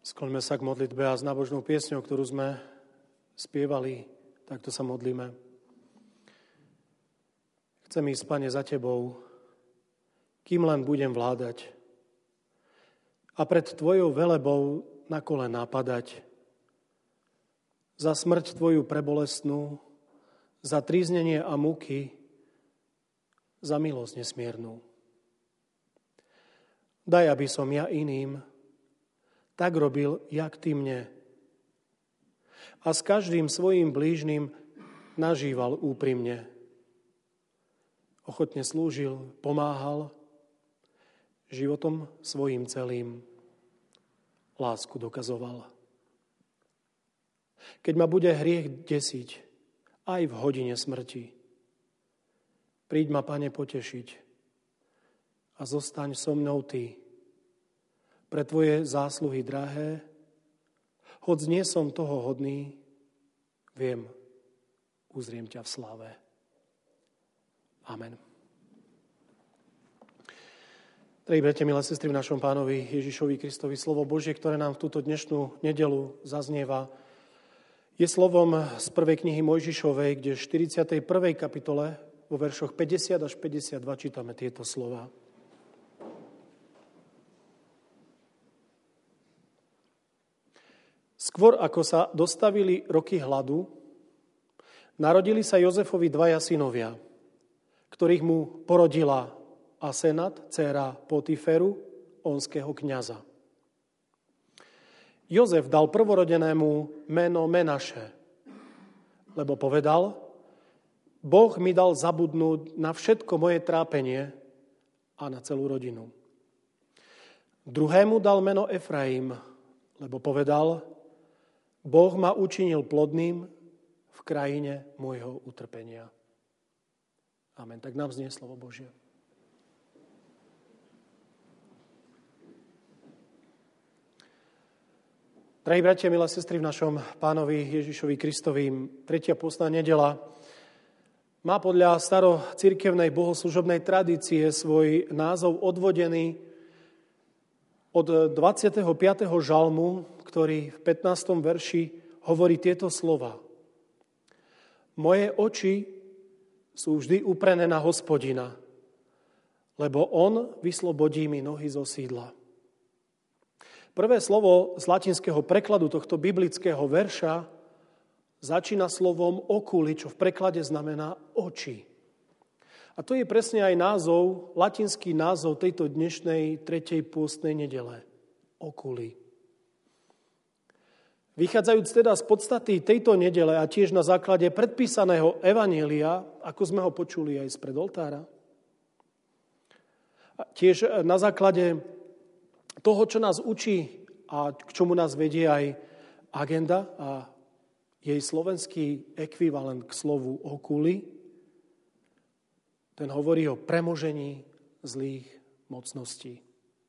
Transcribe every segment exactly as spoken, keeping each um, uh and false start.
Skloňme sa k modlitbe a s nábožnou piesňou, ktorú sme spievali, takto sa modlíme. Chcem ísť, Pane, za Tebou, kým len budem vládať a pred Tvojou velebou na kolená padať. Za smrť Tvoju prebolestnú, za tríznenie a muky, za milosť nesmiernu. Daj, aby som ja iným tak robil, jak Ty mne. A s každým svojim blížnym nažíval úprimne. Ochotne slúžil, pomáhal, životom svojim celým lásku dokazoval. Keď ma bude hriech desiť, aj v hodine smrti, príď ma, Pane, potešiť a zostaň so mnou Ty. Pre Tvoje zásluhy drahé, hoď nie som toho hodný, viem, uzriem ťa v sláve. Amen. Drahí bratia, milé sestry, v našom Pánovi Ježišovi Kristovi slovo Božie, ktoré nám v túto dnešnú nedelu zaznieva, je slovom z prvej knihy Mojžišovej, kde v štyridsiatej prvej kapitole vo veršoch päťdesiat až päťdesiatdva čítame tieto slova. Skôr ako sa dostavili roky hladu, narodili sa Jozefovi dvaja synovia, ktorých mu porodila Asenat, dcéra Potiferu, onského kňaza. Jozef dal prvorodenému meno Menaše, lebo povedal: Boh mi dal zabudnúť na všetko moje trápenie a na celú rodinu. Druhému dal meno Efraim, lebo povedal: Boh ma učinil plodným v krajine môjho utrpenia. Amen. Tak nám znie slovo Božie. Drahí bratia, milé sestry, v našom Pánovi Ježišovi Kristovi tretia pôstna nedeľa má podľa starocirkevnej bohoslužobnej tradície svoj názov odvodený od dvadsiateho piateho žalmu, ktorý v pätnástom verši hovorí tieto slova. Moje oči sú vždy uprené na Hospodina, lebo on vyslobodí mi nohy zo sídla. Prvé slovo z latinského prekladu tohto biblického verša začína slovom okuli, čo v preklade znamená oči. A to je presne aj názov, latinský názov tejto dnešnej tretej pôstnej nedele. Okuli. Vychádzajúc teda z podstaty tejto nedele a tiež na základe predpísaného evanjelia, ako sme ho počuli aj spred oltára, a tiež na základe toho, čo nás učí a k čomu nás vedie aj agenda a jej slovenský ekvivalent k slovu okuli, ten hovorí o premožení zlých mocností.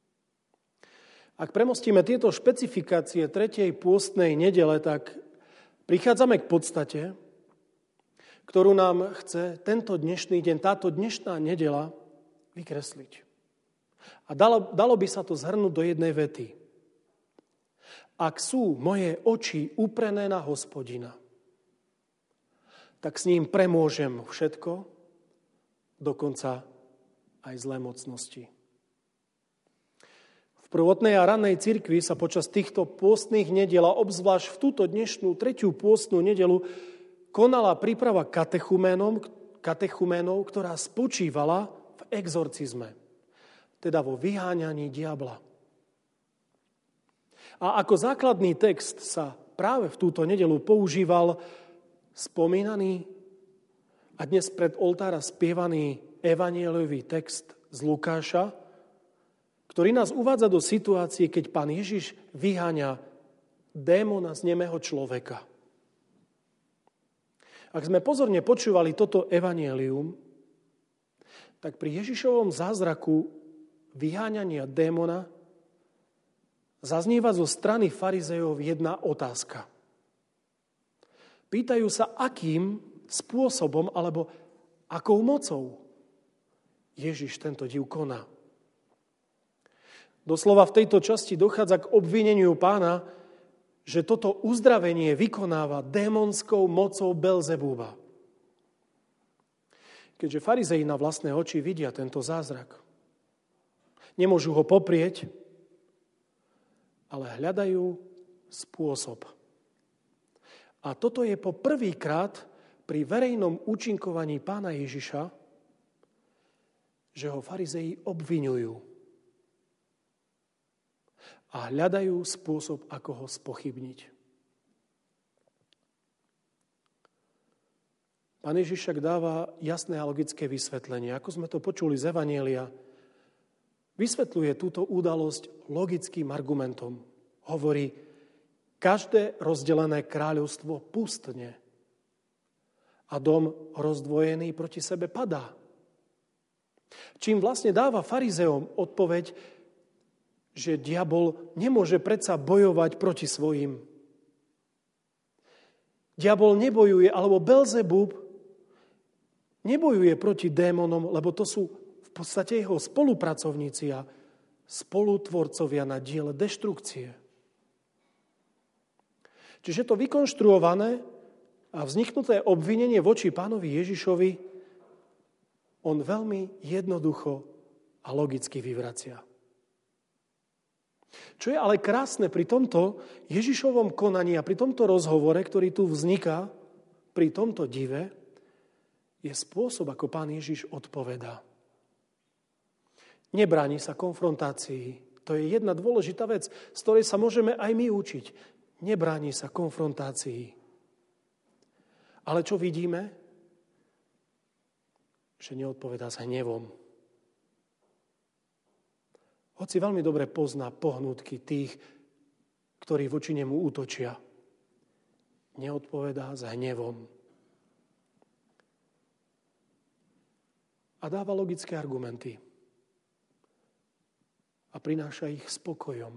Ak premostíme tieto špecifikácie tretej pôstnej nedele, tak prichádzame k podstate, ktorú nám chce tento dnešný deň, táto dnešná nedela vykresliť. A dalo, dalo by sa to zhrnúť do jednej vety. Ak sú moje oči uprené na Hospodina, tak s ním premôžem všetko, dokonca aj zlé mocnosti. V prvotnej a ranej cirkvi sa počas týchto pôstnych nediel, a obzvlášť v túto dnešnú tretiu pôstnu nedelu, konala príprava katechuménom, katechuménov, ktorá spočívala v exorcizme, teda vo vyháňaní diabla. A ako základný text sa práve v túto nedelu používal spomínaný a dnes pred oltára spievaný evanjeliový text z Lukáša, ktorý nás uvádza do situácie, keď Pán Ježiš vyháňa démona z nemého človeka. Ak sme pozorne počúvali toto evanjelium, tak pri Ježišovom zázraku vyháňania démona zaznieva zo strany farizejov jedna otázka. Pýtajú sa, akým spôsobom alebo akou mocou Ježiš tento div koná. Doslova v tejto časti dochádza k obvineniu Pána, že toto uzdravenie vykonáva démonskou mocou Belzebúba. Keďže farizei na vlastné oči vidia tento zázrak, nemôžu ho poprieť, ale hľadajú spôsob. A toto je po prvýkrát pri verejnom účinkovaní Pána Ježiša, že ho farizei obviňujú a hľadajú spôsob, ako ho spochybniť. Pán Ježiš však dáva jasné a logické vysvetlenie. Ako sme to počuli z Evanjelia, vysvetľuje túto udalosť logickým argumentom. Hovorí, každé rozdelené kráľovstvo pustne a dom rozdvojený proti sebe padá. Čím vlastne dáva farizeom odpoveď, že diabol nemôže predsa bojovať proti svojim. Diabol nebojuje, alebo Belzebub nebojuje proti démonom, lebo to sú v podstate jeho spolupracovníci a spolutvorcovia na diele deštrukcie. Čiže to vykonštruované a vzniknuté obvinenie voči Pánovi Ježišovi on veľmi jednoducho a logicky vyvracia. Čo je ale krásne pri tomto Ježišovom konaní a pri tomto rozhovore, ktorý tu vzniká, pri tomto dive, je spôsob, ako Pán Ježiš odpovedá. Nebráni sa konfrontácii. To je jedna dôležitá vec, z ktorej sa môžeme aj my učiť. Nebráni sa konfrontácii. Ale čo vidíme? Že neodpovedá s hnevom. Hoci veľmi dobre pozná pohnutky tých, ktorí voči nemu útočia. Neodpovedá s hnevom. A dáva logické argumenty. A prináša ich spokojom.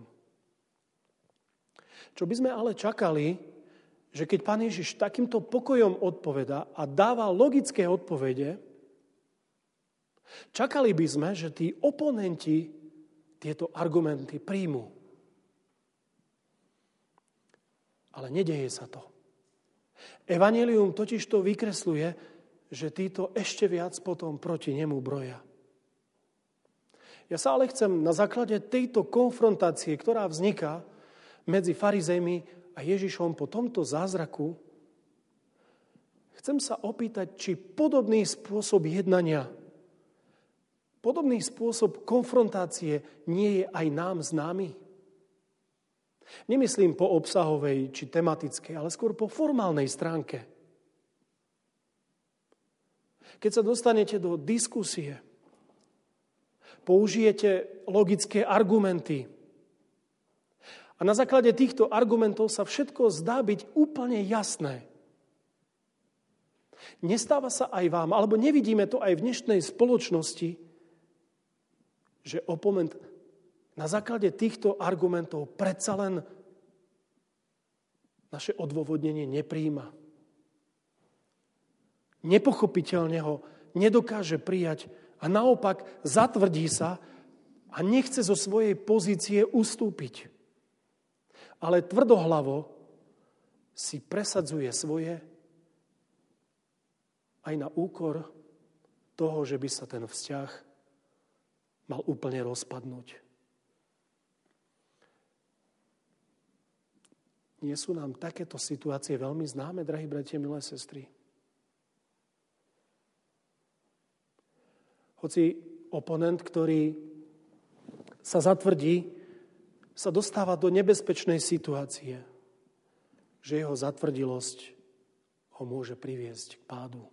Čo by sme ale čakali, že keď Pán Ježiš takýmto pokojom odpovedá a dáva logické odpovede, čakali by sme, že tí oponenti tieto argumenty príjmu. Ale nedeje sa to. Evanjelium totiž to vykresľuje, že títo ešte viac potom proti nemu broja. Ja sa ale chcem na základe tejto konfrontácie, ktorá vzniká medzi farizejmi a Ježišom po tomto zázraku, chcem sa opýtať, či podobný spôsob jednania, podobný spôsob konfrontácie nie je aj nám známy. Nemyslím po obsahovej či tematickej, ale skôr po formálnej stránke. Keď sa dostanete do diskusie, použijete logické argumenty a na základe týchto argumentov sa všetko zdá byť úplne jasné. Nestáva sa aj vám, alebo nevidíme to aj v dnešnej spoločnosti, že oponent na základe týchto argumentov predsa len naše odôvodnenie nepríjma. Nepochopiteľne ho nedokáže prijať a naopak zatvrdí sa a nechce zo svojej pozície ustúpiť. Ale tvrdohlavo si presadzuje svoje aj na úkor toho, že by sa ten vzťah mal úplne rozpadnúť. Nie sú nám takéto situácie veľmi známe, drahí bratia, milé sestry? Hoci oponent, ktorý sa zatvrdí, sa dostáva do nebezpečnej situácie, že jeho zatvrdilosť ho môže priviesť k pádu.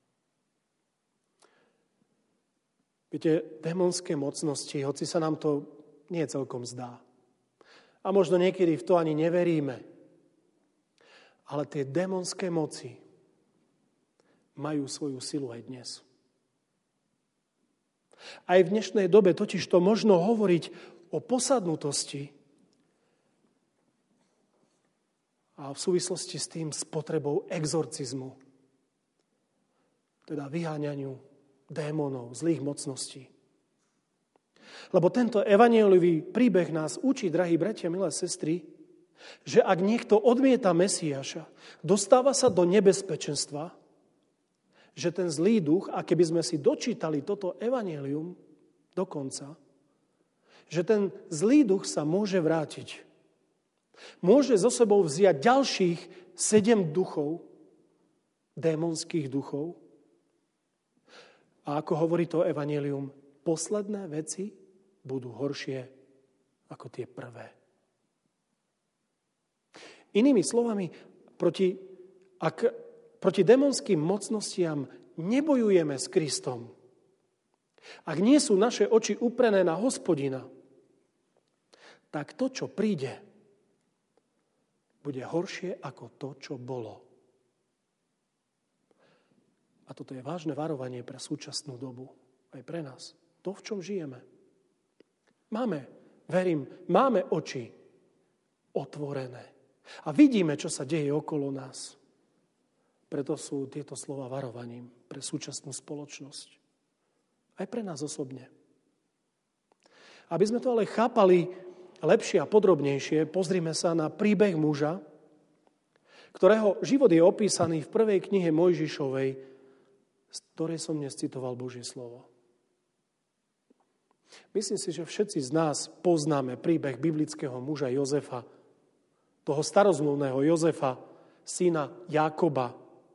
Viete, démonské mocnosti, hoci sa nám to nie celkom zdá. A možno niekedy v to ani neveríme. Ale tie démonské moci majú svoju silu aj dnes. Aj v dnešnej dobe totiž to možno hovoriť o posadnutosti a v súvislosti s tým s potrebou exorcizmu, teda vyháňaniu démonov, zlých mocností. Lebo tento evanjeliový príbeh nás učí, drahí bratia, milé sestry, že ak niekto odmieta Mesiáša, dostáva sa do nebezpečenstva, že ten zlý duch, a keby sme si dočítali toto evanjelium do konca, že ten zlý duch sa môže vrátiť. Môže so sebou vziať ďalších sedem duchov, démonských duchov. A ako hovorí to evanjelium, posledné veci budú horšie ako tie prvé. Inými slovami, proti, ak, proti démonským mocnostiam nebojujeme s Kristom, ak nie sú naše oči uprené na Hospodina, tak to, čo príde, bude horšie ako to, čo bolo. A toto je vážne varovanie pre súčasnú dobu, aj pre nás. To, v čom žijeme. Máme, verím, máme oči otvorené. A vidíme, čo sa deje okolo nás. Preto sú tieto slova varovaním pre súčasnú spoločnosť. Aj pre nás osobne. Aby sme to ale chápali lepšie a podrobnejšie, pozrime sa na príbeh muža, ktorého život je opísaný v prvej knihe Mojžišovej, z ktorej som dnes citoval Božie slovo. Myslím si, že všetci z nás poznáme príbeh biblického muža Jozefa, toho starozmluvného Jozefa, syna Jákoba,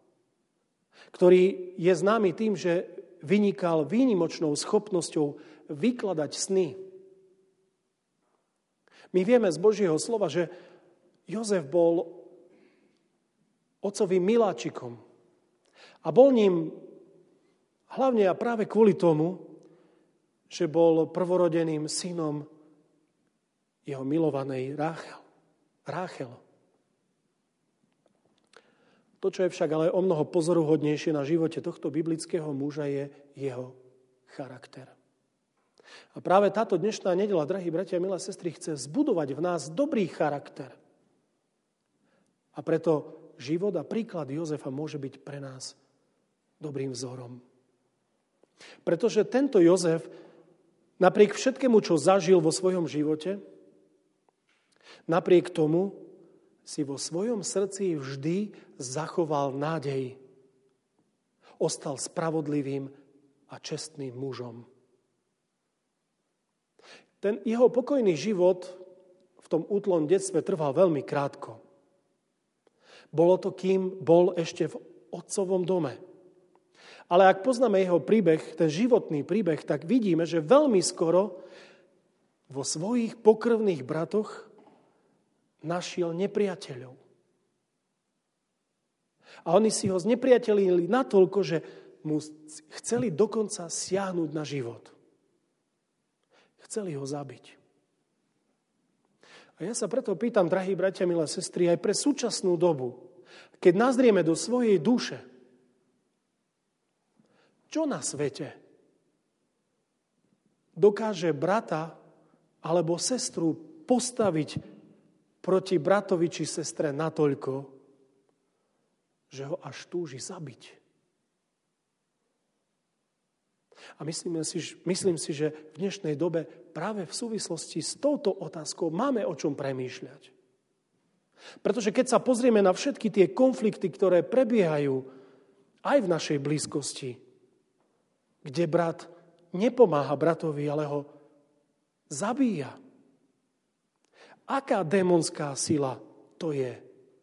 ktorý je známy tým, že vynikal výnimočnou schopnosťou vykladať sny. My vieme z Božieho slova, že Jozef bol otcovým miláčikom a bol ním hlavne a práve kvôli tomu, že bol prvorodeným synom jeho milovanej Ráchel. Ráchel. To, čo je však ale o mnoho pozoruhodnejšie na živote tohto biblického muža, je jeho charakter. A práve táto dnešná nedeľa, drahí bratia a milé sestry, chce zbudovať v nás dobrý charakter. A preto život a príklad Jozefa môže byť pre nás dobrým vzorom. Pretože tento Jozef, napriek všetkému, čo zažil vo svojom živote, napriek tomu si vo svojom srdci vždy zachoval nádej. Ostal spravodlivým a čestným mužom. Ten jeho pokojný život v tom útlom detstve trval veľmi krátko. Bolo to, kým bol ešte v otcovom dome. Ale ak poznáme jeho príbeh, ten životný príbeh, tak vidíme, že veľmi skoro vo svojich pokrvných bratoch našiel nepriateľov. A oni si ho znepriatelili natoľko, že mu chceli dokonca siahnuť na život. Chceli ho zabiť. A ja sa preto pýtam, drahí bratia, milé sestry, aj pre súčasnú dobu, keď nazrieme do svojej duše, čo na svete dokáže brata alebo sestru postaviť proti bratovi či sestre natoľko, že ho až túži zabiť. A myslím si, myslím si, že v dnešnej dobe práve v súvislosti s touto otázkou máme o čom premýšľať. Pretože keď sa pozrieme na všetky tie konflikty, ktoré prebiehajú aj v našej blízkosti, kde brat nepomáha bratovi, ale ho zabíja. Aká démonská sila to je,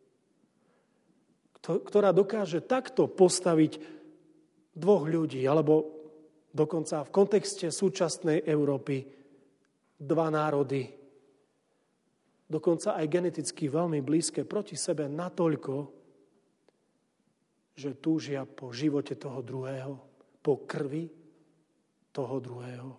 ktorá dokáže takto postaviť dvoch ľudí, alebo dokonca v kontexte súčasnej Európy dva národy, dokonca aj geneticky veľmi blízke proti sebe natoľko, že túžia po živote toho druhého, po krvi toho druhého.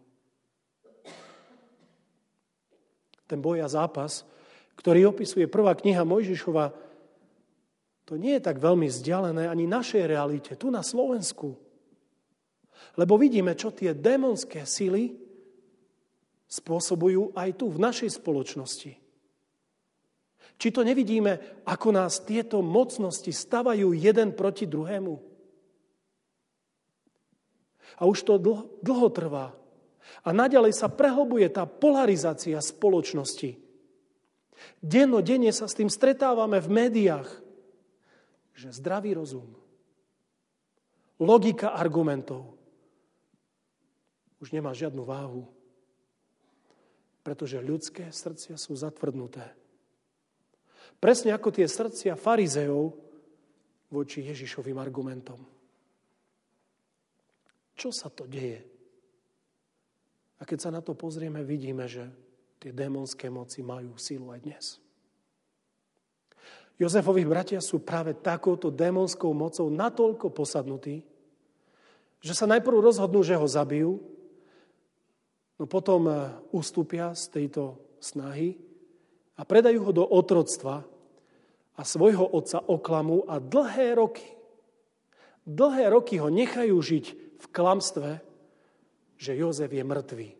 Ten boj a zápas, ktorý opisuje prvá kniha Mojžišova, to nie je tak veľmi vzdialené ani našej realite, tu na Slovensku. Lebo vidíme, čo tie démonské sily spôsobujú aj tu, v našej spoločnosti. Či to nevidíme, ako nás tieto mocnosti stavajú jeden proti druhému? A už to dlho, dlho trvá. A naďalej sa prehlbuje tá polarizácia spoločnosti. Dennodenne sa s tým stretávame v médiách, že zdravý rozum, logika argumentov už nemá žiadnu váhu, pretože ľudské srdcia sú zatvrdnuté. Presne ako tie srdcia farizejov voči Ježišovým argumentom. Čo sa to deje? A keď sa na to pozrieme, vidíme, že tie démonské moci majú silu aj dnes. Jozefovi bratia sú práve takouto démonskou mocou natoľko posadnutí, že sa najprv rozhodnú, že ho zabijú, no potom ustúpia z tejto snahy a predajú ho do otroctva a svojho otca oklamú a dlhé roky, dlhé roky ho nechajú žiť v klamstve, že Jozef je mŕtvý.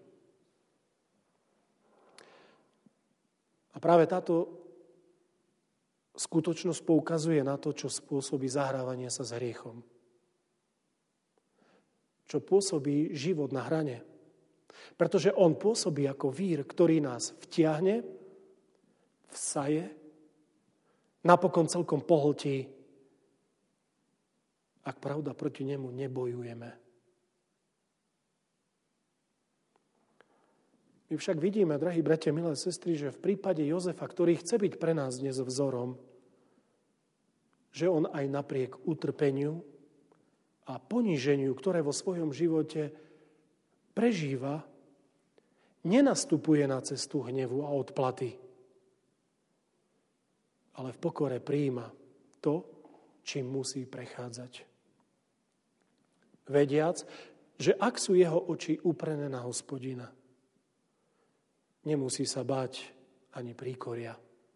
A práve táto skutočnosť poukazuje na to, čo spôsobí zahrávanie sa s hriechom. Čo pôsobí život na hrane. Pretože on pôsobí ako vír, ktorý nás vtiahne, vsaje, napokon celkom pohltí, ak pravda proti nemu nebojujeme. My však vidíme, drahí bratia, milé sestry, že v prípade Jozefa, ktorý chce byť pre nás dnes vzorom, že on aj napriek utrpeniu a poníženiu, ktoré vo svojom živote prežíva, nenastupuje na cestu hnevu a odplaty, ale v pokore prijíma to, čím musí prechádzať. Vediac, že ak sú jeho oči uprené na Hospodina, nemusí sa báť ani príkoria.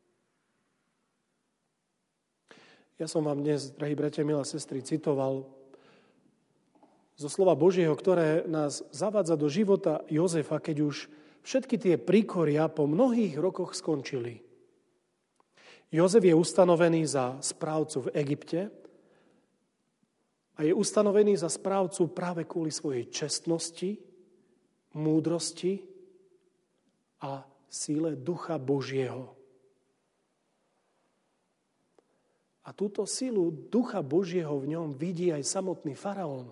Ja som vám dnes, drahí bratia, milé sestry, citoval zo slova Božieho, ktoré nás zavádza do života Jozefa, keď už všetky tie príkoria po mnohých rokoch skončili. Jozef je ustanovený za správcu v Egypte a je ustanovený za správcu práve kvôli svojej čestnosti, múdrosti a síle Ducha Božieho. A túto sílu Ducha Božieho v ňom vidí aj samotný faraón.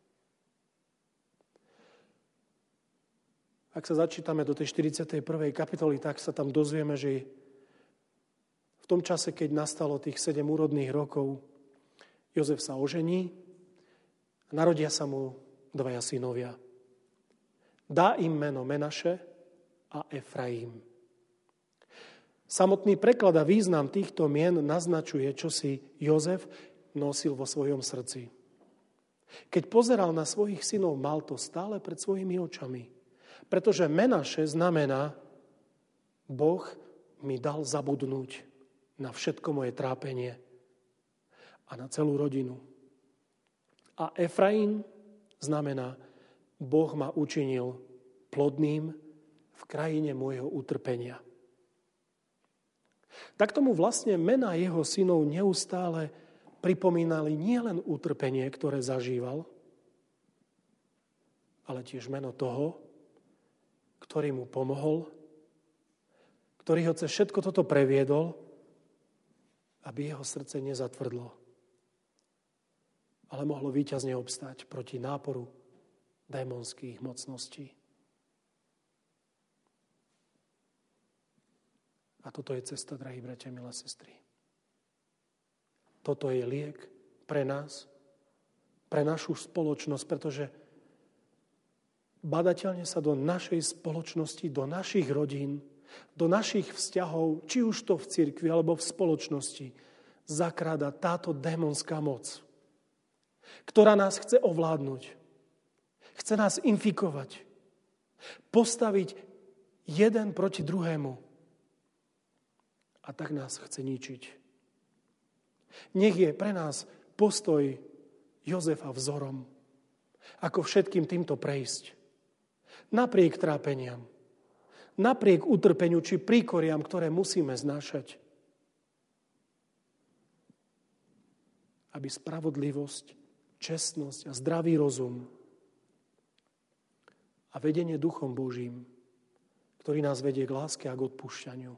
Ak sa začítame do tej štyridsiatej prvej kapitoly, tak sa tam dozvieme, že v tom čase, keď nastalo tých sedem úrodných rokov, Jozef sa ožení a narodia sa mu dvaja synovia. Dá im meno Menaše a Efraim. Samotný preklad a význam týchto mien naznačuje, čo si Jozef nosil vo svojom srdci. Keď pozeral na svojich synov, mal to stále pred svojimi očami. Pretože Menaše znamená, Boh mi dal zabudnúť na všetko moje trápenie a na celú rodinu. A Efraim znamená, Boh ma učinil plodným v krajine môjho utrpenia. Tak tomu vlastne mená jeho synov neustále pripomínali nielen utrpenie, ktoré zažíval, ale tiež meno toho, ktorý mu pomohol, ktorý ho cez všetko toto previedol, aby jeho srdce nezatvrdlo, ale mohlo víťazne obstáť proti náporu démonských mocností. A toto je cesta, drahí bratia, milé sestry. Toto je liek pre nás, pre našu spoločnosť, pretože badateľne sa do našej spoločnosti, do našich rodín, do našich vzťahov, či už to v cirkvi alebo v spoločnosti, zakráda táto démonská moc, ktorá nás chce ovládnuť, chce nás infikovať, postaviť jeden proti druhému a tak nás chce ničiť. Nech je pre nás postoj Jozefa vzorom, ako všetkým týmto prejsť. Napriek trápeniam, napriek utrpeniu či príkoriam, ktoré musíme znášať. Aby spravodlivosť, čestnosť a zdravý rozum a a vedenie Duchom Božím, ktorý nás vedie k láske a k odpúšťaniu.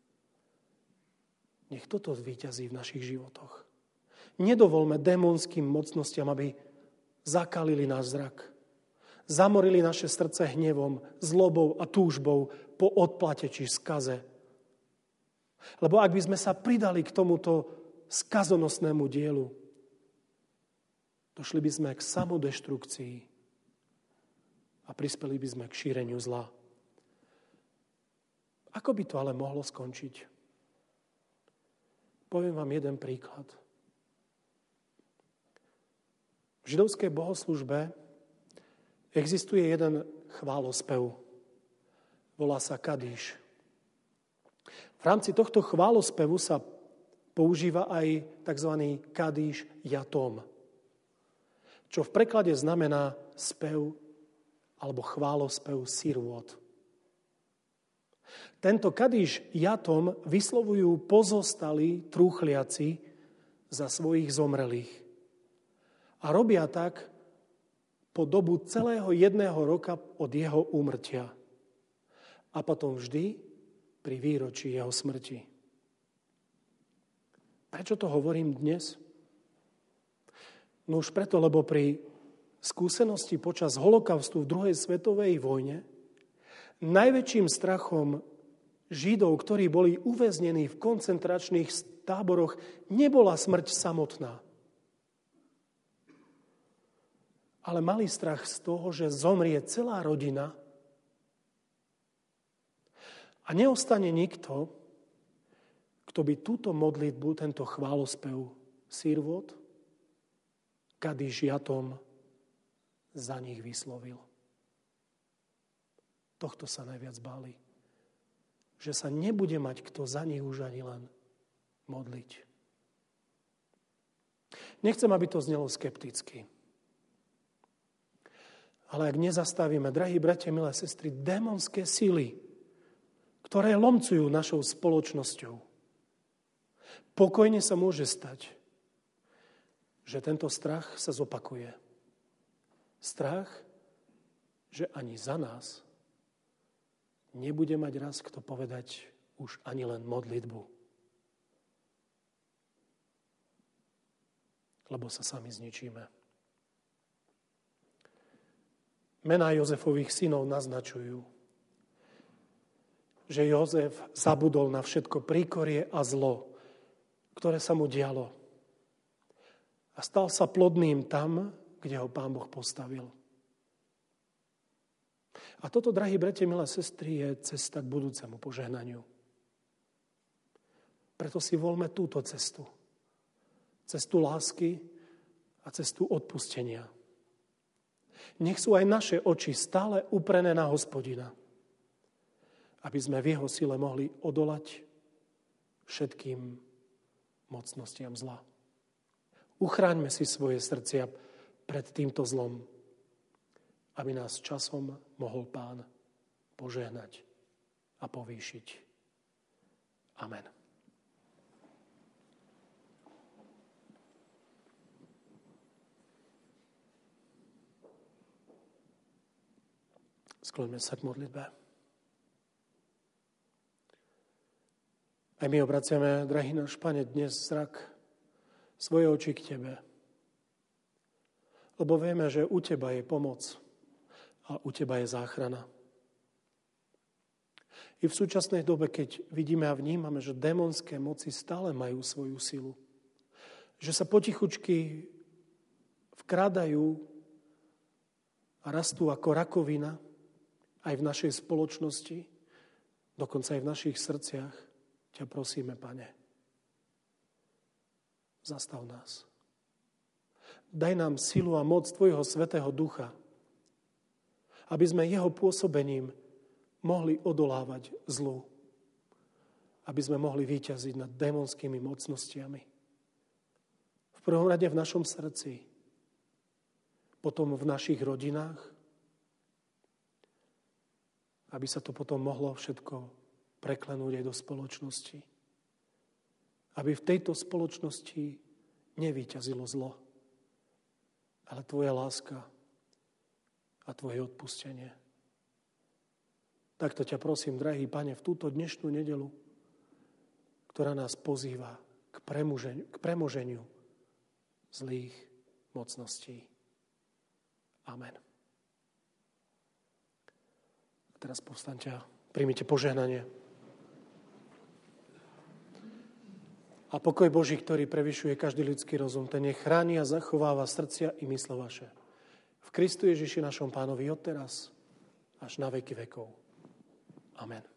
Nech toto zvíťazí v našich životoch. Nedovolme démonským mocnostiam, aby zakalili náš zrak. Zamorili naše srdce hnevom, zlobou a túžbou po odplate či skaze. Lebo ak by sme sa pridali k tomuto skazonosnému dielu, došli by sme k samodeštrukcii a prispeli by sme k šíreniu zla. Ako by to ale mohlo skončiť? Poviem vám jeden príklad. V židovskej bohoslužbe existuje jeden chválospev. Volá sa Kadíš. V rámci tohto chválospevu sa používa aj tzv. Kadíš Jatom, čo v preklade znamená spev alebo chválospev Sirvot. Tento Kadíš Jatom vyslovujú pozostalí trúchliaci za svojich zomrelých. A robia tak po dobu celého jedného roka od jeho úmrtia. A potom vždy pri výročí jeho smrti. Prečo to hovorím dnes? No už preto, lebo pri skúsenosti počas holokaustu v druhej svetovej vojne najväčším strachom Židov, ktorí boli uväznení v koncentračných táboroch, nebola smrť samotná. Ale mali strach z toho, že zomrie celá rodina a neostane nikto, kto by túto modlitbu, tento chválospev Sirvot, Kadíš Jatom za nich vyslovil. Tohto sa najviac báli. Že sa nebude mať kto za nich už ani len modliť. Nechcem, aby to znelo skepticky. Ale ak nezastavíme, drahí bratia, milé sestry, démonské sily, ktoré lomcujú našou spoločnosťou, pokojne sa môže stať, že tento strach sa zopakuje. Strach, že ani za nás nebude mať raz kto povedať už ani len modlitbu. Lebo sa sami zničíme. Mená Jozefových synov naznačujú, že Jozef zabudol na všetko príkorie a zlo, ktoré sa mu dialo. A stal sa plodným tam, kde ho Pán Boh postavil. A toto, drahí bratia, milé sestry, je cesta k budúcemu požehnaniu. Preto si voľme túto cestu. Cestu lásky a cestu odpustenia. Nech sú aj naše oči stále uprené na Hospodina, aby sme v jeho sile mohli odolať všetkým mocnostiam zla. Uchráňme si svoje srdcia pred týmto zlom, aby nás časom mohol Pán požehnať a povýšiť. Amen. Skloňme sa k modlitbe. Aj my obraciame, drahý náš Pane, dnes zrak, svoje oči k Tebe. Lebo vieme, že u Teba je pomoc a u Teba je záchrana. I v súčasnej dobe, keď vidíme a vnímame, že démonské moci stále majú svoju silu, že sa potichučky vkrádajú a rastú ako rakovina aj v našej spoločnosti, dokonca aj v našich srdciach, ťa prosíme, Pane, zastav nás. Daj nám silu a moc Tvojho Svätého Ducha, aby sme jeho pôsobením mohli odolávať zlu, aby sme mohli víťaziť nad démonskými mocnostiami. V prvom rade v našom srdci, potom v našich rodinách, aby sa to potom mohlo všetko preklenúť aj do spoločnosti. Aby v tejto spoločnosti nevíťazilo zlo, ale Tvoja láska a Tvoje odpustenie Takto ťa prosím, drahý Pane, v túto dnešnú nedelu, ktorá nás pozýva k premoženiu, k premoženiu zlých mocností. Amen. A teraz povstaňte a príjmite požehnanie. A pokoj Boží, ktorý prevyšuje každý ľudský rozum, ten nech chráni a zachováva srdcia i mysle vaše. V Kristu Ježiši našom Pánovi od teraz až na veky vekov. Amen.